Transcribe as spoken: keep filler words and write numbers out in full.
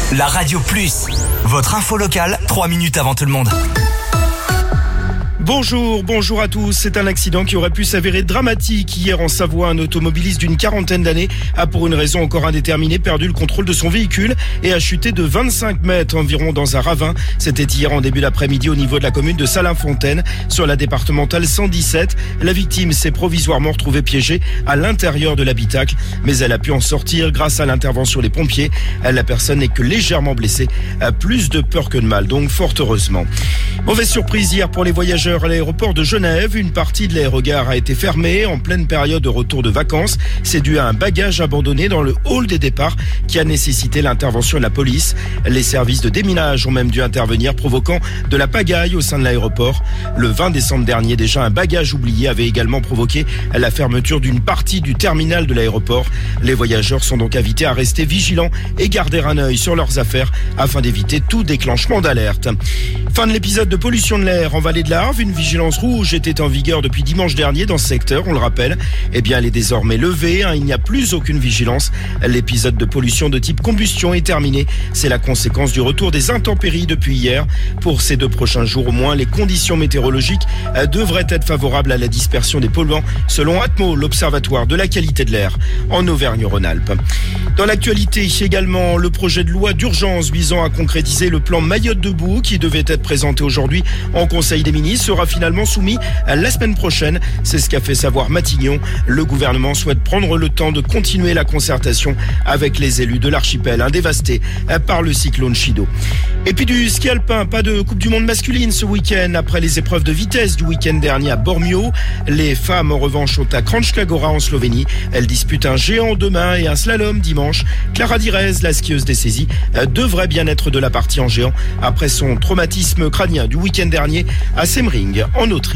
La Radio Plus, votre info locale, trois minutes avant tout le monde. Bonjour, bonjour à tous. C'est un accident qui aurait pu s'avérer dramatique. Hier en Savoie, un automobiliste d'une quarantaine d'années a, pour une raison encore indéterminée, perdu le contrôle de son véhicule et a chuté de vingt-cinq mètres environ dans un ravin. C'était hier en début d'après-midi au niveau de la commune de Salins-Fontaine, sur la départementale cent dix-sept. La victime s'est provisoirement retrouvée piégée à l'intérieur de l'habitacle, mais elle a pu en sortir grâce à l'intervention des pompiers. La personne n'est que légèrement blessée, a plus de peur que de mal, donc fort heureusement. Mauvaise surprise hier pour les voyageurs à l'aéroport de Genève. Une partie de l'aérogare a été fermée en pleine période de retour de vacances. C'est dû à un bagage abandonné dans le hall des départs qui a nécessité l'intervention de la police. Les services de déminage ont même dû intervenir, provoquant de la pagaille au sein de l'aéroport. Le vingt décembre dernier, déjà, un bagage oublié avait également provoqué la fermeture d'une partie du terminal de l'aéroport. Les voyageurs sont donc invités à rester vigilants et garder un œil sur leurs affaires afin d'éviter tout déclenchement d'alerte. Fin de l'épisode de pollution de l'air en vallée de l'Arve. Une vigilance rouge était en vigueur depuis dimanche dernier dans ce secteur, on le rappelle. Eh bien, elle est désormais levée, hein, il n'y a plus aucune vigilance. L'épisode de pollution de type combustion est terminé. C'est la conséquence du retour des intempéries depuis hier. Pour ces deux prochains jours au moins, les conditions météorologiques devraient être favorables à la dispersion des polluants, selon Atmo, l'Observatoire de la qualité de l'air en Auvergne-Rhône-Alpes. Dans l'actualité également, le projet de loi d'urgence visant à concrétiser le plan Mayotte debout, qui devait être présenté aujourd'hui en Conseil des ministres, sera finalement soumis la semaine prochaine. C'est ce qu'a fait savoir Matignon. Le gouvernement souhaite prendre le temps de continuer la concertation avec les élus de l'archipel, hein, dévasté par le cyclone Chido. Et puis du ski alpin, pas de Coupe du Monde masculine ce week-end après les épreuves de vitesse du week-end dernier à Bormio. Les femmes en revanche sont à Kranjska Gora en Slovénie. Elles disputent un géant demain et un slalom dimanche. Clara Direz, la skieuse dessaisie, devrait bien être de la partie en géant après son traumatisme crânien du week-end dernier à Semmering en Autriche.